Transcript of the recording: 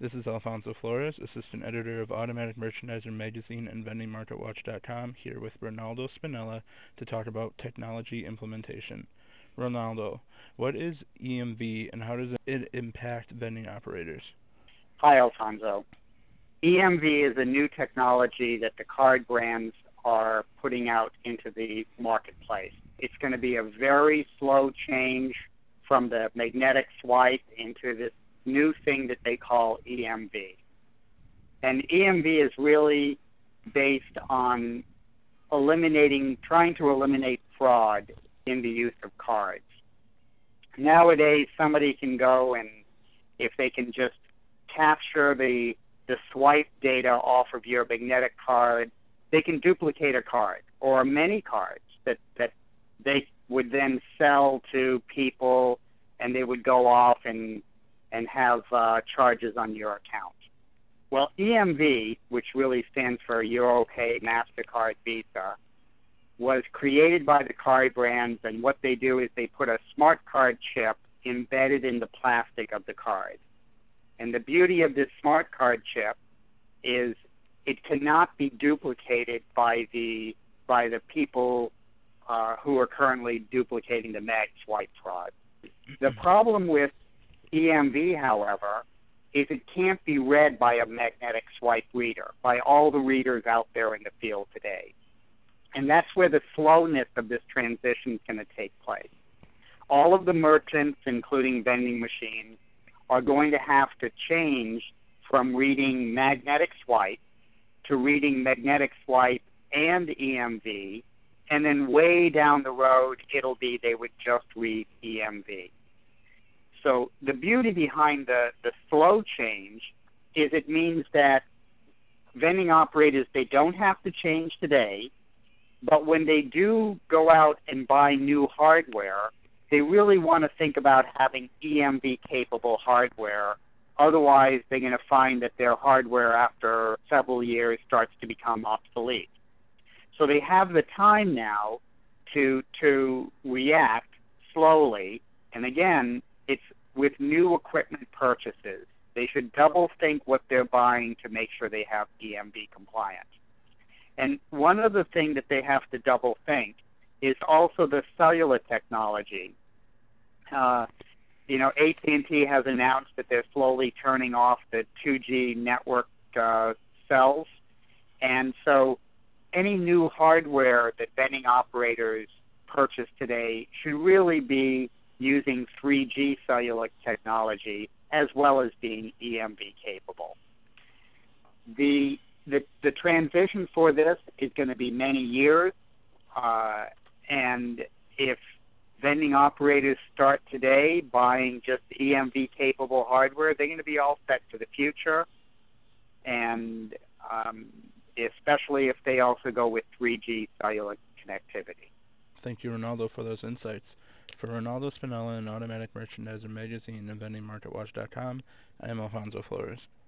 This is Alfonso Flores, Assistant Editor of Automatic Merchandiser Magazine and VendingMarketWatch.com, here with Ronaldo Spinella to talk about technology implementation. Ronaldo, what is EMV and how does it impact vending operators? Hi, Alfonso. EMV is a new technology that the card brands are putting out into the marketplace. It's going to be a very slow change from the magnetic swipe into this new thing that they call EMV. And EMV is really based on trying to eliminate fraud in the use of cards. Nowadays, somebody can go and if they can just capture the swipe data off of your magnetic card, they can duplicate a card or many cards that they would then sell to people, and they would go off and have charges on your account. Well, EMV, which really stands for EuroPay, MasterCard, Visa, was created by the card brands, and what they do is they put a smart card chip embedded in the plastic of the card. And the beauty of this smart card chip is it cannot be duplicated by the people who are currently duplicating the mag swipe fraud. The problem with EMV, however, is it can't be read by a magnetic swipe reader, by all the readers out there in the field today. And that's where the slowness of this transition is going to take place. All of the merchants, including vending machines, are going to have to change from reading magnetic swipe to reading magnetic swipe and EMV, and then way down the road, it'll be they would just read EMV. So the beauty behind the slow change is it means that vending operators, they don't have to change today, but when they do go out and buy new hardware, they really want to think about having EMV-capable hardware. Otherwise, they're going to find that their hardware after several years starts to become obsolete. So they have the time now to react slowly. And again, it's with new equipment purchases. They should double think what they're buying to make sure they have EMV compliance. And one other thing that they have to double think is also the cellular technology. AT&T has announced that they're slowly turning off the 2G network cells. And so any new hardware that vending operators purchase today should really be using 3G cellular technology as well as being EMV capable. The transition for this is going to be many years, and if vending operators start today buying just EMV capable hardware, they're going to be all set for the future, and especially if they also go with 3G cellular connectivity. Thank you, Ronaldo, for those insights. For Ronaldo Spinella and Automatic Merchandiser Magazine and VendingMarketWatch.com, I am Alfonso Flores.